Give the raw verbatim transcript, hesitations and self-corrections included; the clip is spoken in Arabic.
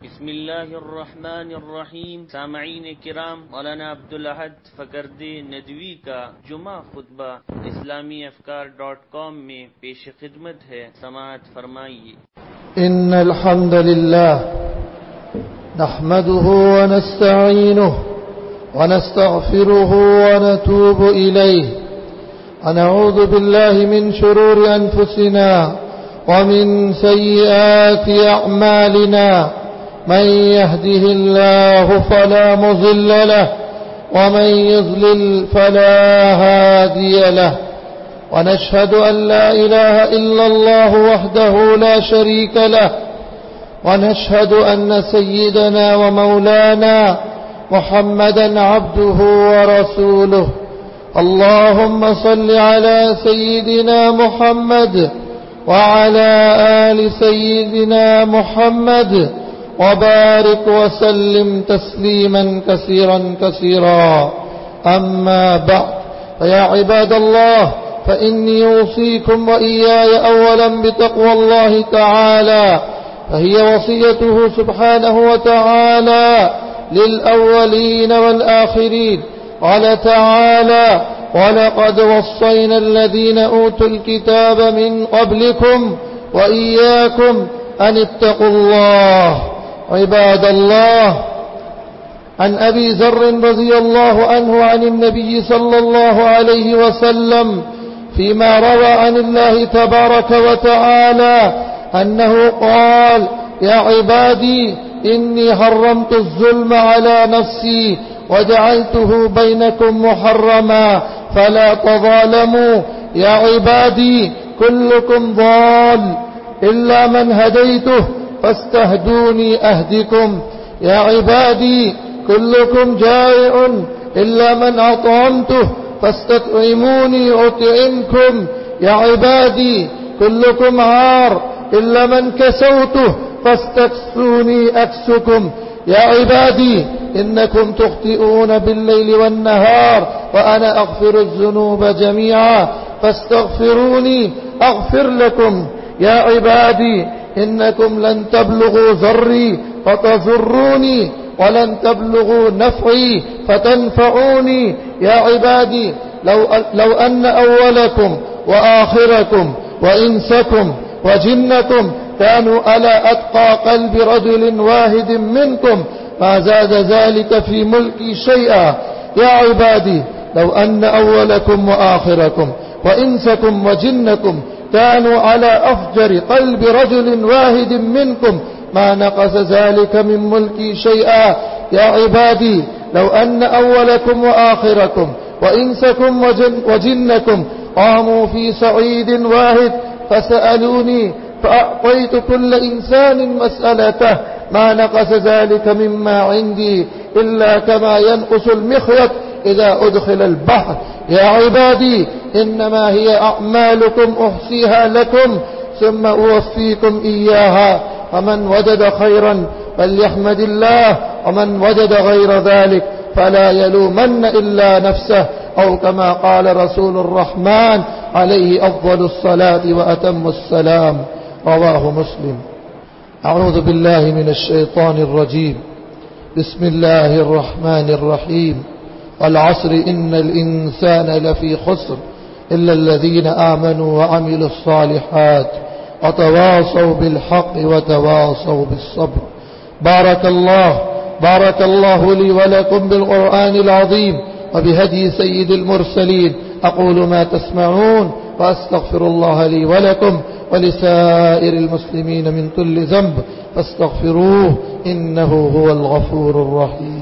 بسم الله الرحمن الرحیم. سامعین کرام، مولانا عبدالأحد فکردے ندوی کا جمعہ خطبہ اسلامی افکار ڈاٹ کام میں پیش خدمت ہے، سماعت فرمائیے۔ ان الحمد لله نحمده ونستعينه ونستغفره ونتوب إليه ونعوذ بالله من شرور أنفسنا ومن سيئات أعمالنا، من يهده الله فلا مضل له ومن يضلل فلا هادي له، ونشهد أن لا إله إلا الله وحده لا شريك له، ونشهد أن سيدنا ومولانا محمدا عبده ورسوله. اللهم صل على سيدنا محمد وعلى آل سيدنا محمد وبارك وسلم تسليما كثيرا كثيرا. أما بعد، فيا عباد الله، فإني أوصيكم وإياي أولا بتقوى الله تعالى، فهي وصيته سبحانه وتعالى للأولين والآخرين. قال تعالى: ولقد وصينا الذين أوتوا الكتاب من قبلكم وإياكم أن اتقوا الله. عباد الله، عن أبي ذر رضي الله عنه عن النبي صلى الله عليه وسلم فيما روى عن الله تبارك وتعالى أنه قال: يا عبادي إني حرمت الظلم على نفسي وجعلته بينكم محرما فلا تظالموا. يا عبادي كلكم ضال إلا من هديته فاستهدوني أهدكم. يا عبادي كلكم جائع إلا من أطعمته فاستطعموني أطعمكم. يا عبادي كلكم عار إلا من كسوته فاستكسوني أكسكم. يا عبادي إنكم تخطئون بالليل والنهار وأنا أغفر الذنوب جميعا فاستغفروني أغفر لكم. يا عبادي إنكم لن تبلغوا ضري فتضروني ولن تبلغوا نفعي فتنفعوني. يا عبادي لو, لو أن أولكم وآخركم وإنسكم وجنكم كانوا على أتقى قلب رجل واحد منكم ما زاد ذلك في ملكي شيئا. يا عبادي لو أن أولكم وآخركم وإنسكم وجنكم كانوا على أفجر قلب رجل واحد منكم ما نقص ذلك من ملكي شيئا. يا عبادي لو أن أولكم وآخركم وإنسكم وجن وجنكم قاموا في صعيد واحد فسألوني فأعطيت كل إنسان مسألته ما نقص ذلك مما عندي إلا كما ينقص المخيط إذا أدخل البحر. يا عبادي إنما هي أعمالكم أحصيها لكم ثم أوفيكم إياها، فمن وجد خيرا فليحمد الله ومن وجد غير ذلك فلا يلومن إلا نفسه، أو كما قال رسول الرحمن عليه أفضل الصلاة وأتم السلام. رواه مسلم. أعوذ بالله من الشيطان الرجيم. بسم الله الرحمن الرحيم. والعصر إن الإنسان لفي خسر إلا الذين آمنوا وعملوا الصالحات وتواصوا بالحق وتواصوا بالصبر. بارك الله بارك الله لي ولكم بالقرآن العظيم وبهدي سيد المرسلين. أقول ما تسمعون وأستغفر الله لي ولكم ولسائر المسلمين من كل ذنب فاستغفروه إنه هو الغفور الرحيم.